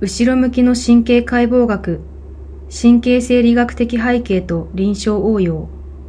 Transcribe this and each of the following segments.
後ろ向きの神経解剖学、神経生理学的背景と臨床応用。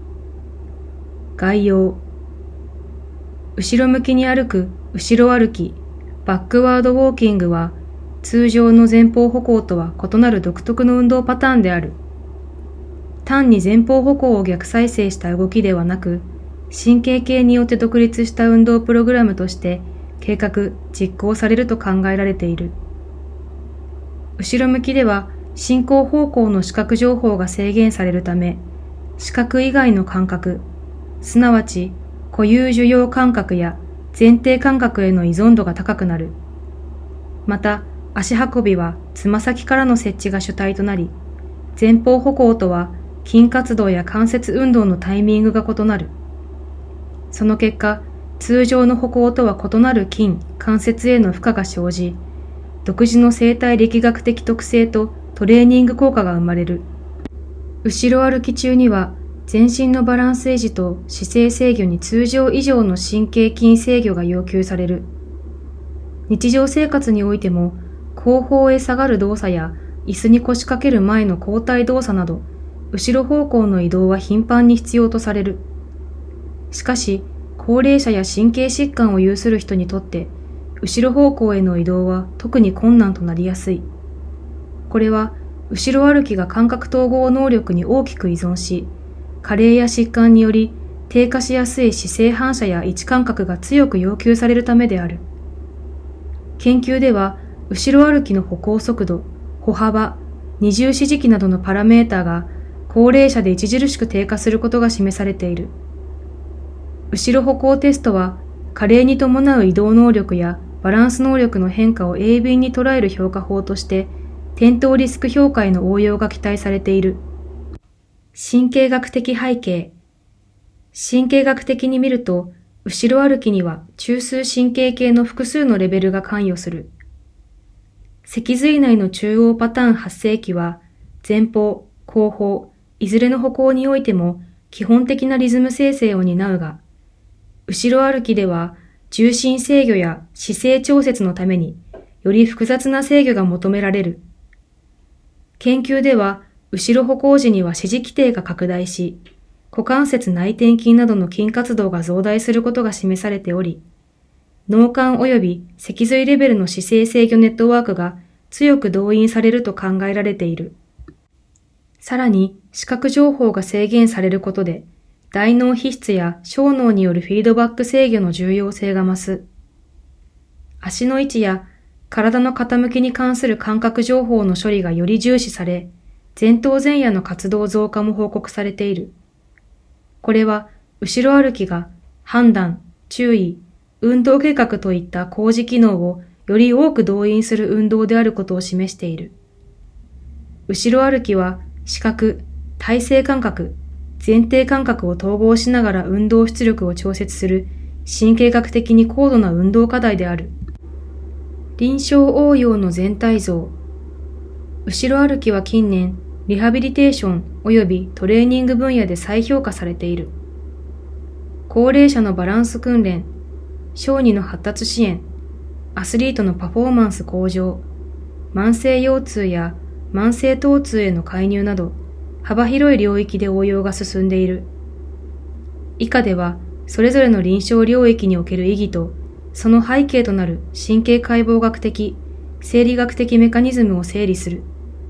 概要。後ろ向きに歩く、後ろ歩き、バックワードウォーキングは、通常の前方歩行とは異なる独特の運動パターンである。単に前方歩行を逆再生した動きではなく、神経系によって独立した運動プログラムとして計画・実行されると考えられている。後ろ向きでは進行方向の視覚情報が制限されるため、視覚以外の感覚、すなわち固有受容感覚や前庭感覚への依存度が高くなる。また、足運びはつま先からの設置が主体となり、前方歩行とは筋活動や関節運動のタイミングが異なる。その結果、通常の歩行とは異なる筋、関節への負荷が生じ、独自の生態力学的特性とトレーニング効果が生まれる。後ろ歩き中には、全身のバランス維持と姿勢制御に通常以上の神経筋制御が要求される。日常生活においても、後方へ下がる動作や椅子に腰掛ける前の後退動作など、後ろ方向の移動は頻繁に必要とされる。しかし、高齢者や神経疾患を有する人にとって、後ろ方向への移動は特に困難となりやすい。これは、後ろ歩きが感覚統合能力に大きく依存し、加齢や疾患により低下しやすい姿勢反射や位置感覚が強く要求されるためである。研究では、後ろ歩きの歩行速度、歩幅、二重指示器などのパラメータが高齢者で著しく低下することが示されている。後ろ歩行テストは、加齢に伴う移動能力やバランス能力の変化を鋭敏に捉える評価法として、転倒リスク評価への応用が期待されている。神経学的背景。神経学的に見ると、後ろ歩きには中枢神経系の複数のレベルが関与する。脊髄内の中央パターン発生器は、前方、後方、いずれの歩行においても基本的なリズム生成を担うが、後ろ歩きでは重心制御や姿勢調節のためにより複雑な制御が求められる。研究では後ろ歩行時には支持基底が拡大し、股関節内転筋などの筋活動が増大することが示されており、脳幹及び脊髄レベルの姿勢制御ネットワークが強く動員されると考えられている。さらに視覚情報が制限されることで、大脳皮質や小脳によるフィードバック制御の重要性が増す。足の位置や体の傾きに関する感覚情報の処理がより重視され、前頭前野の活動増加も報告されている。これは、後ろ歩きが判断、注意、運動計画といった高次機能をより多く動員する運動であることを示している。後ろ歩きは視覚、体勢感覚、前庭感覚を統合しながら運動出力を調節する神経学的に高度な運動課題である。臨床応用の全体像。後ろ歩きは近年、リハビリテーション及びトレーニング分野で再評価されている。高齢者のバランス訓練、小児の発達支援、アスリートのパフォーマンス向上、慢性腰痛や慢性疼痛への介入など、幅広い領域で応用が進んでいる。以下では、それぞれの臨床領域における意義と、その背景となる神経解剖学的、生理学的メカニズムを整理する。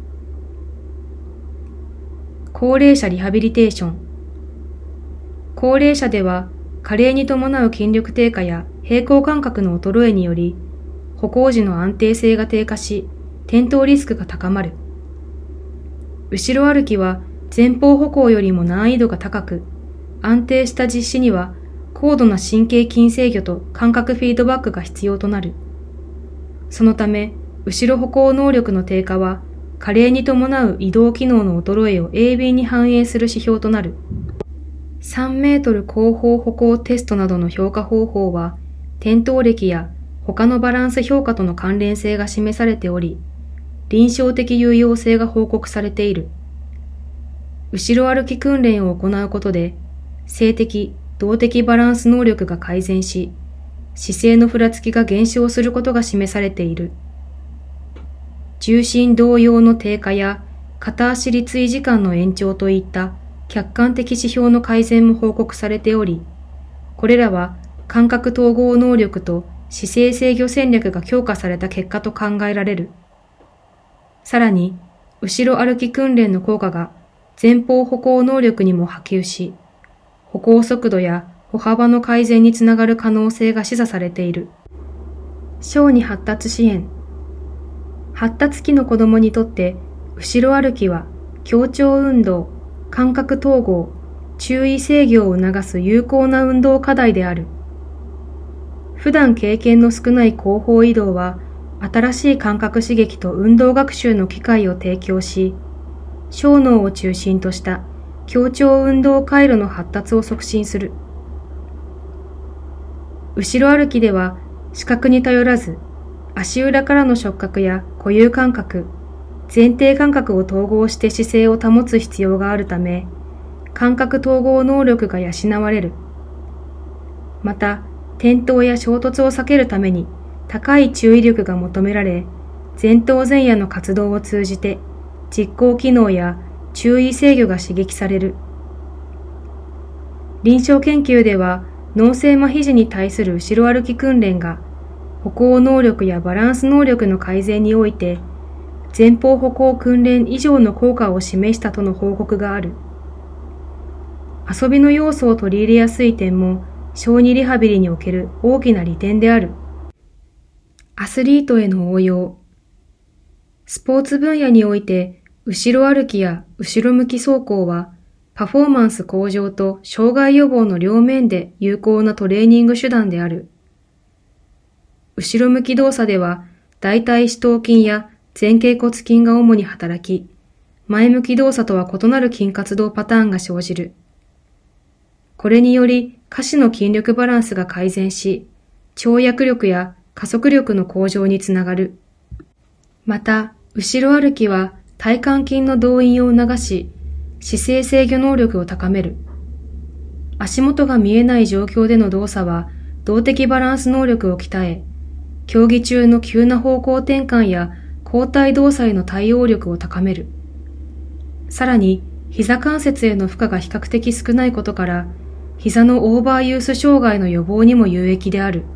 高齢者リハビリテーション。高齢者では、加齢に伴う筋力低下や平衡感覚の衰えにより、歩行時の安定性が低下し、転倒リスクが高まる。後ろ歩きは前方歩行よりも難易度が高く、安定した実施には高度な神経筋制御と感覚フィードバックが必要となる。そのため、後ろ歩行能力の低下は、加齢に伴う移動機能の衰えを鋭敏に反映する指標となる。3メートル後方歩行テストなどの評価方法は、転倒歴や他のバランス評価との関連性が示されており、臨床的有用性が報告されている。後ろ歩き訓練を行うことで、静的、動的バランス能力が改善し、姿勢のふらつきが減少することが示されている。 重心動揺の低下や片足立位時間の延長といった客観的指標の改善も報告されており、これらは感覚統合能力と姿勢制御戦略が強化された結果と考えられる。さらに、後ろ歩き訓練の効果が前方歩行能力にも波及し、歩行速度や歩幅の改善につながる可能性が示唆されている。小児発達支援。発達期の子供にとって、後ろ歩きは協調運動、感覚統合、注意制御を促す有効な運動課題である。普段経験の少ない後方移動は、新しい感覚刺激と運動学習の機会を提供し、小脳を中心とした協調運動回路の発達を促進する。後ろ歩きでは視覚に頼らず、足裏からの触覚や固有感覚、前庭感覚を統合して姿勢を保つ必要があるため、感覚統合能力が養われる。また、転倒や衝突を避けるために高い注意力が求められ、前頭前野の活動を通じて実行機能や注意制御が刺激される。臨床研究では脳性麻痺時に対する後ろ歩き訓練が歩行能力やバランス能力の改善において前方歩行訓練以上の効果を示したとの報告がある。遊びの要素を取り入れやすい点も小児リハビリにおける大きな利点である。アスリートへの応用。スポーツ分野において、後ろ歩きや後ろ向き走行は、パフォーマンス向上と障害予防の両面で有効なトレーニング手段である。後ろ向き動作では、大腿四頭筋や前脛骨筋が主に働き、前向き動作とは異なる筋活動パターンが生じる。これにより、下肢の筋力バランスが改善し、跳躍力や加速力の向上につながる。また、後ろ歩きは体幹筋の動員を促し、姿勢制御能力を高める。足元が見えない状況での動作は動的バランス能力を鍛え、競技中の急な方向転換や後退動作への対応力を高める。さらに、膝関節への負荷が比較的少ないことから、膝のオーバーユース障害の予防にも有益である。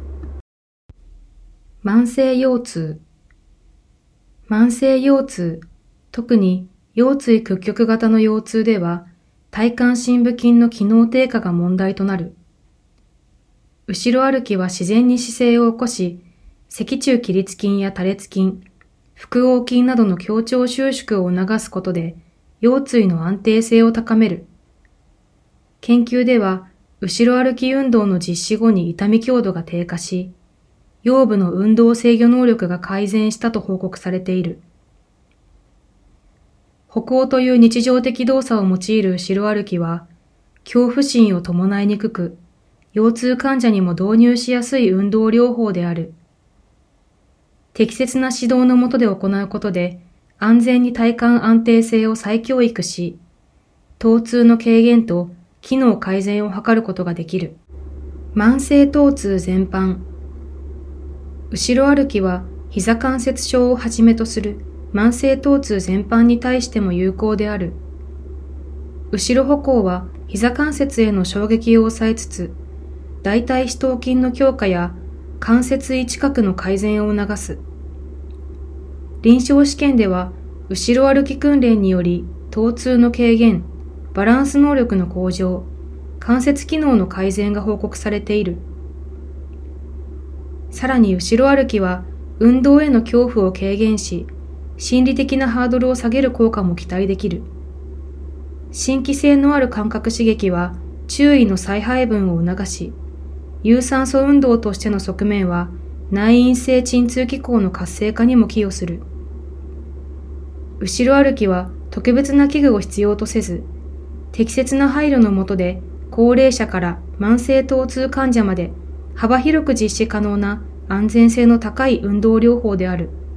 慢性腰痛。慢性腰痛、特に腰椎屈曲型の腰痛では、体幹深部筋の機能低下が問題となる。後ろ歩きは自然に姿勢を起こし、脊柱起立筋や多裂筋、腹横筋などの協調収縮を促すことで、腰椎の安定性を高める。研究では、後ろ歩き運動の実施後に痛み強度が低下し、腰部の運動制御能力が改善したと報告されている。歩行という日常的動作を用いる後ろ歩きは、恐怖心を伴いにくく、腰痛患者にも導入しやすい運動療法である。適切な指導の下で行うことで、安全に体幹安定性を再教育し、疼痛の軽減と機能改善を図ることができる。慢性疼痛全般。後ろ歩きは膝関節症をはじめとする慢性疼痛全般に対しても有効である。後ろ歩行は膝関節への衝撃を抑えつつ、大腿四頭筋の強化や関節位近くの改善を促す。臨床試験では、後ろ歩き訓練により疼痛の軽減、バランス能力の向上、関節機能の改善が報告されている。さらに後ろ歩きは運動への恐怖を軽減し、心理的なハードルを下げる効果も期待できる。新規性のある感覚刺激は注意の再配分を促し、有酸素運動としての側面は内因性鎮痛機構の活性化にも寄与する。後ろ歩きは特別な器具を必要とせず、適切な配慮の下で高齢者から慢性疼痛患者まで幅広く実施可能な安全性の高い運動療法である。